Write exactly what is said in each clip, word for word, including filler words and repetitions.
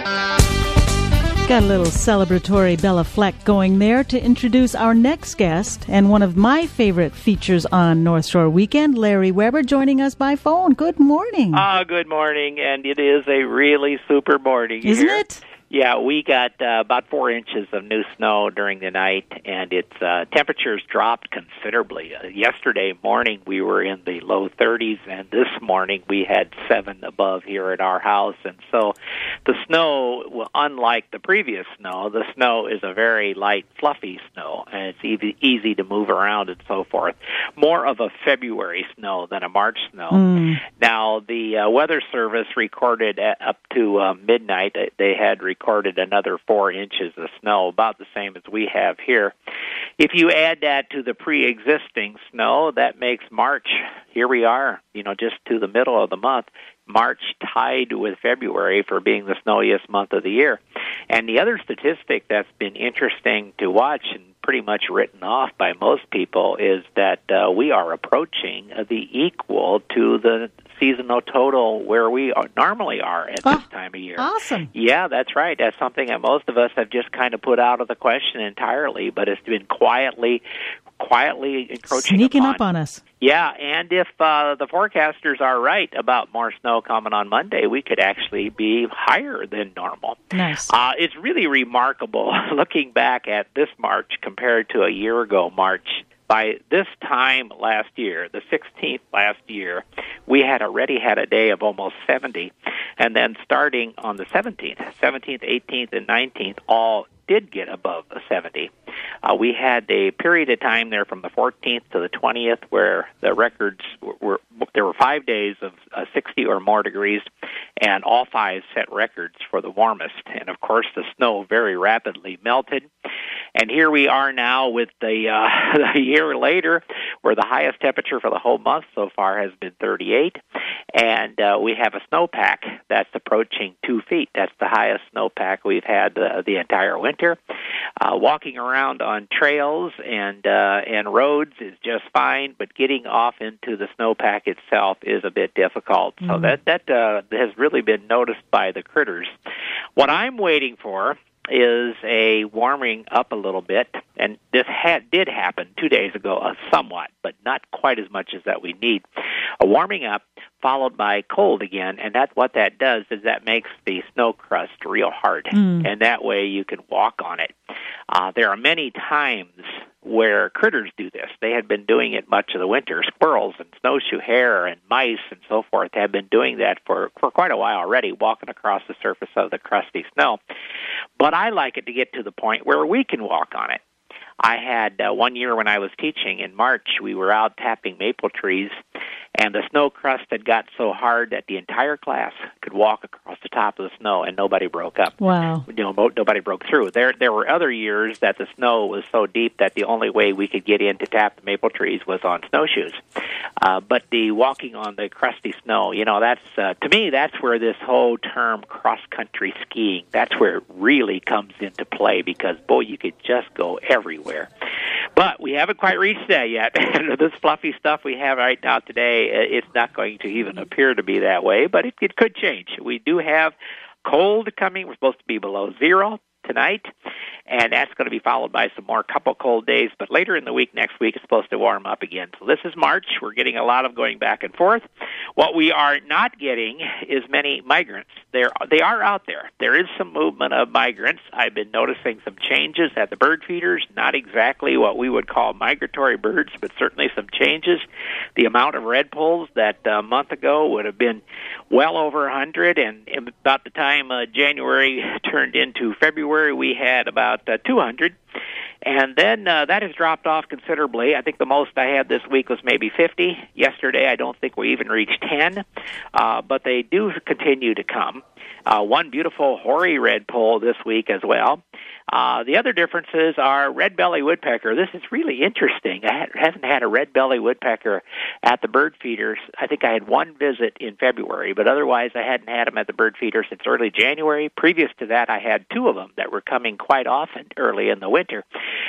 Got a little celebratory Bella Fleck going there to introduce our next guest and one of my favorite features on North Shore Weekend, Larry Weber, joining us by phone. Good morning. Ah, good morning, and it is a really super morning. Isn't here. it? Yeah, we got uh, about four inches of new snow during the night, and its uh, temperatures dropped considerably. Uh, yesterday morning, we were in the low thirties, and this morning we had seven above here at our house. And so the snow, well, unlike the previous snow, the snow is a very light, fluffy snow, and it's easy, easy to move around and so forth. More of a February snow than a March snow. Mm. Now, the uh, Weather Service recorded at, up to uh, midnight, they had recorded recorded another four inches of snow, about the same as we have here. If you add that to the pre-existing snow, that makes March, here we are, you know, just to the middle of the month, March tied with February for being the snowiest month of the year. And the other statistic that's been interesting to watch and pretty much written off by most people is that uh, we are approaching the equal to the seasonal total where we are, normally are at oh, this time of year. Awesome. Yeah, that's right. That's something that most of us have just kind of put out of the question entirely, but it's been quietly quietly encroaching Sneaking upon. up on us. Yeah, and if uh, the forecasters are right about more snow coming on Monday, we could actually be higher than normal. Nice. Uh, it's really remarkable looking back at this March compared to a year ago March. By this time last year, the sixteenth last year, we had already had a day of almost seventy, and then starting on the seventeenth, seventeenth, eighteenth, and nineteenth, all did get above seventy. Uh, we had a period of time there from the fourteenth to the twentieth where the records were, were there were five days of uh, sixty or more degrees, and all five set records for the warmest. And, of course, the snow very rapidly melted. And here we are now with the uh, a year later, where the highest temperature for the whole month so far has been thirty-eight, and uh, we have a snowpack that's approaching two feet. That's the highest snowpack we've had uh, the entire winter. Uh, walking around on trails and uh, and roads is just fine, but getting off into the snowpack itself is a bit difficult. Mm. So that that uh, has really been noticed by the critters. What I'm waiting for is a warming up a little bit, and this had, did happen two days ago, uh, somewhat, but not quite as much as that we need. A warming up followed by cold again, and that's what that does is that makes the snow crust real hard, mm. and that way you can walk on it. Uh, there are many times where critters do this. They had been doing it much of the winter. Squirrels and snowshoe hare and mice and so forth have been doing that for, for quite a while already, walking across the surface of the crusty snow. But I like it to get to the point where we can walk on it. I had uh, one year when I was teaching in March, we were out tapping maple trees, and the snow crust had got so hard that the entire class could walk across the top of the snow and nobody broke up. Wow. You know, nobody broke through. There there were other years that the snow was so deep that the only way we could get in to tap the maple trees was on snowshoes. Uh, but the walking on the crusty snow, you know, that's, uh, to me, that's where this whole term cross-country skiing, that's where it really comes into play because, boy, you could just go everywhere. But we haven't quite reached that yet. This fluffy stuff we have right now today, it's not going to even appear to be that way, but it, it could change. We do have cold coming. We're supposed to be below zero tonight, and that's going to be followed by some more couple cold days. But later in the week, next week, it's supposed to warm up again. So this is March. We're getting a lot of going back and forth. What we are not getting is many migrants. They're, they are out there. There is some movement of migrants. I've been noticing some changes at the bird feeders, not exactly what we would call migratory birds, but certainly some changes. The amount of redpolls that a month ago would have been well over one hundred, and about the time uh, January turned into February, we had about uh, two hundred. And then uh, that has dropped off considerably. I think the most I had this week was maybe fifty. Yesterday, I don't think we even reached ten, uh, but they do continue to come. Uh, one beautiful hoary redpoll this week as well. Uh, the other differences are red-belly woodpecker. This is really interesting. I haven't had a red-belly woodpecker at the bird feeders. I think I had one visit in February, but otherwise I hadn't had them at the bird feeder since early January. Previous to that, I had two of them that were coming quite often early in the winter.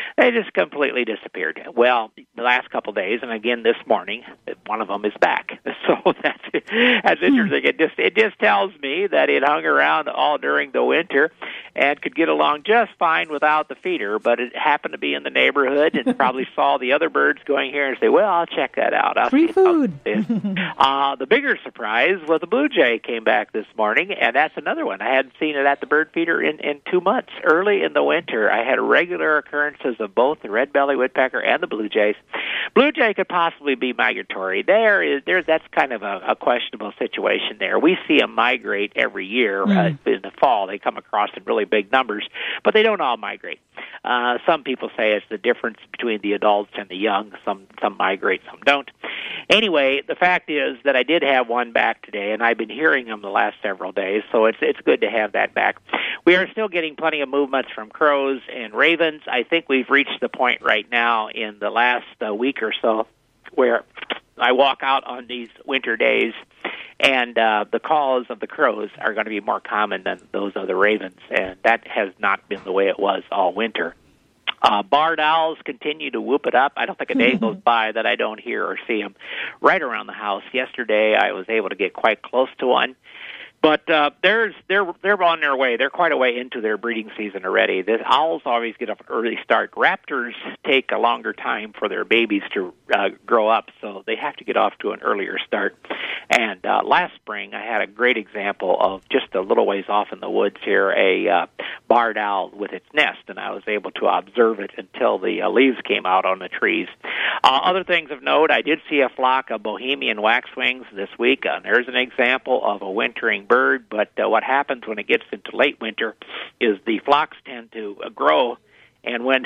They just completely disappeared. Well, the last couple of days, and again this morning, one of them is back. So that's that's interesting. It just it just tells me that it hung around all during the winter and could get along just fine without the feeder, but it happened to be in the neighborhood and probably saw the other birds going here and say, well, I'll check that out. I'll Free food. uh, the bigger surprise was the blue jay came back this morning, and that's another one. I hadn't seen it at the bird feeder in, in two months. Early in the winter, I had regular occurrences of both the red-bellied woodpecker and the blue jays. Blue jay could possibly be migratory. There is, there's that's kind of a, a questionable situation there. We see them migrate every year mm. uh, in the fall. They come across in really big numbers, but they don't all migrate. Uh, some people say it's the difference between the adults and the young. Some some migrate, some don't. Anyway, the fact is that I did have one back today, and I've been hearing them the last several days, so it's it's good to have that back. We are still getting plenty of movements from crows and ravens. I think we've reached the point right now in the last uh, week or so where I walk out on these winter days, and uh, the calls of the crows are going to be more common than those of the ravens, and that has not been the way it was all winter. Uh, barred owls continue to whoop it up. I don't think a day goes by that I don't hear or see them right around the house. Yesterday, I was able to get quite close to one. But uh, there's they're they're on their way. They're quite a way into their breeding season already. The owls always get an early start. Raptors take a longer time for their babies to uh, grow up, so they have to get off to an earlier start. And uh, last spring, I had a great example of just a little ways off in the woods here, a uh, barred owl with its nest, and I was able to observe it until the uh, leaves came out on the trees. Uh, other things of note, I did see a flock of Bohemian waxwings this week, and there's an example of a wintering bird, but uh, what happens when it gets into late winter is the flocks tend to uh, grow, and when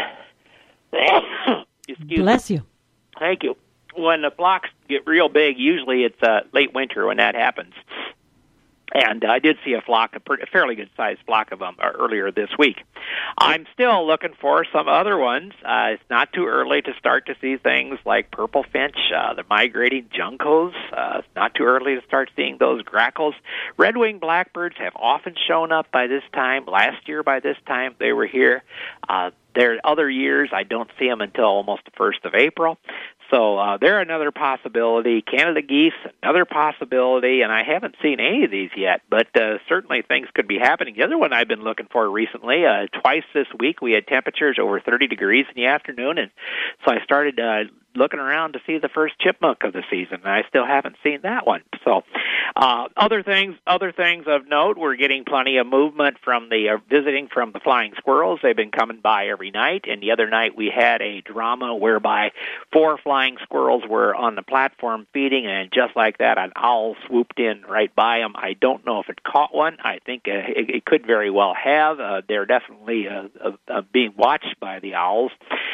excuse bless you, thank you. When the flocks get real big, usually it's uh, late winter when that happens. And uh, I did see a flock, a, pretty, a fairly good-sized flock of them uh, earlier this week. I'm still looking for some other ones. Uh, it's not too early to start to see things like purple finch, uh, the migrating juncos. Uh, it's not too early to start seeing those grackles. Red-winged blackbirds have often shown up by this time. Last year by this time, they were here. Uh, there are other years, I don't see them until almost the first of April. So uh, they're another possibility. Canada geese, another possibility, and I haven't seen any of these yet, but uh, certainly things could be happening. The other one I've been looking for recently, uh, twice this week, we had temperatures over thirty degrees in the afternoon, and so I started uh, looking around to see the first chipmunk of the season, and I still haven't seen that one. So uh, other things other things of note, we're getting plenty of movement from the uh, visiting from the flying squirrels. They've been coming by every night, and the other night we had a drama whereby four flying squirrels were on the platform feeding, and just like that, an owl swooped in right by them. I don't know if it caught one. I think uh, it, it could very well have. Uh, they're definitely uh, uh, uh, being watched by the owls.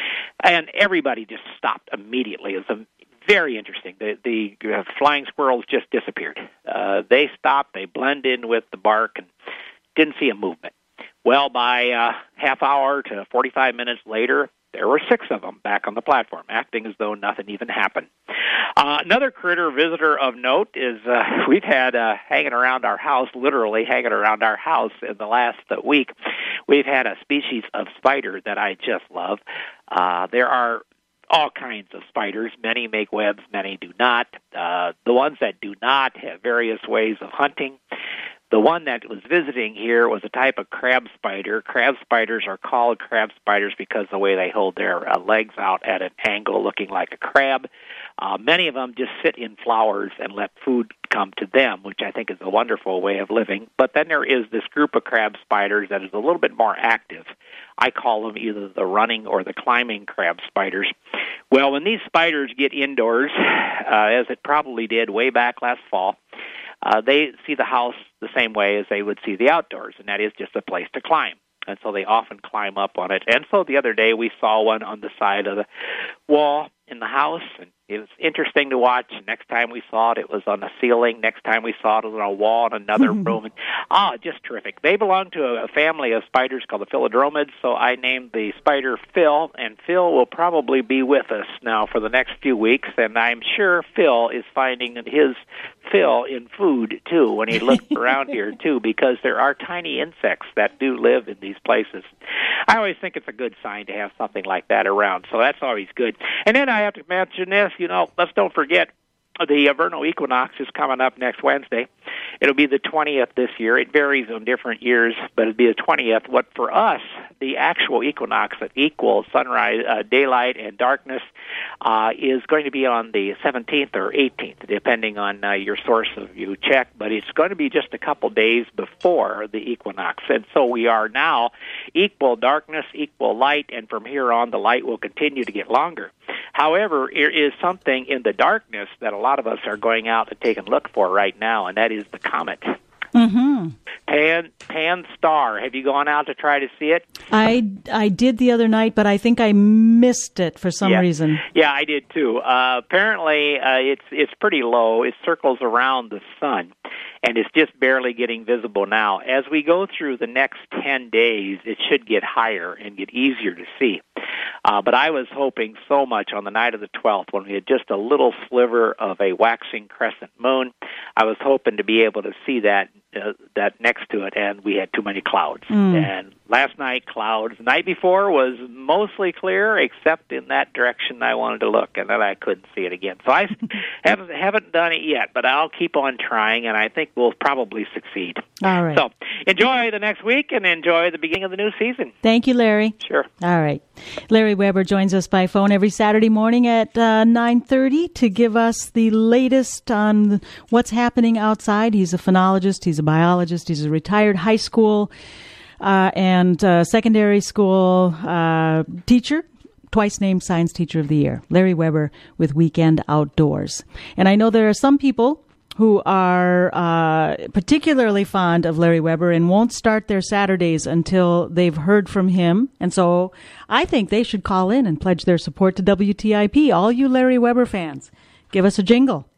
And everybody just stopped immediately. It was a, very interesting. The, the uh, flying squirrels just disappeared. Uh, they stopped. They blended in with the bark and didn't see a movement. Well, by uh, half hour to forty-five minutes later, there were six of them back on the platform, acting as though nothing even happened. Uh, another critter visitor of note is uh, we've had uh, hanging around our house, literally hanging around our house in the last uh, week. We've had a species of spider that I just love. Uh, there are all kinds of spiders. Many make webs, many do not. Uh, the ones that do not have various ways of hunting. The one that was visiting here was a type of crab spider. Crab spiders are called crab spiders because of the way they hold their uh, legs out at an angle looking like a crab. Uh, many of them just sit in flowers and let food come to them, which I think is a wonderful way of living. But then there is this group of crab spiders that is a little bit more active. I call them either the running or the climbing crab spiders. Well, when these spiders get indoors, uh, as it probably did way back last fall, Uh, they see the house the same way as they would see the outdoors, and that is just a place to climb. And so they often climb up on it. And so the other day we saw one on the side of the wall in the house, and It was interesting to watch. Next time we saw it, it was on the ceiling. Next time we saw it, it was on a wall in another room. Ah, just terrific. They belong to a family of spiders called the Philodromids, so I named the spider Phil, and Phil will probably be with us now for the next few weeks, and I'm sure Phil is finding his fill in food, too, when he looks around here, too, because there are tiny insects that do live in these places. I always think it's a good sign to have something like that around, so that's always good. And then I have to mention this, you know, let's don't forget, the vernal equinox is coming up next Wednesday. It'll be the twentieth this year. It varies on different years, but it'll be the twentieth. What for us, the actual equinox that equals sunrise, uh, daylight, and darkness uh, is going to be on the seventeenth or eighteenth, depending on uh, your source of you check. But it's going to be just a couple days before the equinox, and so we are now equal darkness, equal light, and from here on, the light will continue to get longer. However, there is something in the darkness that a lot of us are going out and taking a look for right now, and that is the comet. Mm-hmm. Pan, Pan Star. Have you gone out to try to see it? I, I did the other night, but I think I missed it for some yeah. reason. Yeah, I did too. Uh, apparently, uh, it's it's pretty low. It circles around the sun, and it's just barely getting visible now. As we go through the next ten days, it should get higher and get easier to see. Uh, but I was hoping so much on the night of the twelfth when we had just a little sliver of a waxing crescent moon. I was hoping to be able to see that uh, that next to it, and we had too many clouds. Mm. And last night, clouds. The night before was mostly clear, except in that direction I wanted to look, and then I couldn't see it again. So I haven't, haven't done it yet, but I'll keep on trying, and I think we'll probably succeed. All right. So enjoy the next week, and enjoy the beginning of the new season. Thank you, Larry. Sure. All right. Larry Weber joins us by phone every Saturday morning at uh, nine thirty to give us the latest on what's happening outside. He's a phenologist. He's a biologist. He's a retired high school uh, and uh, secondary school uh, teacher, twice named Science Teacher of the Year. Larry Weber with Weekend Outdoors. And I know there are some people who are uh, particularly fond of Larry Weber and won't start their Saturdays until they've heard from him. And so I think they should call in and pledge their support to W T I P. All you Larry Weber fans, give us a jingle.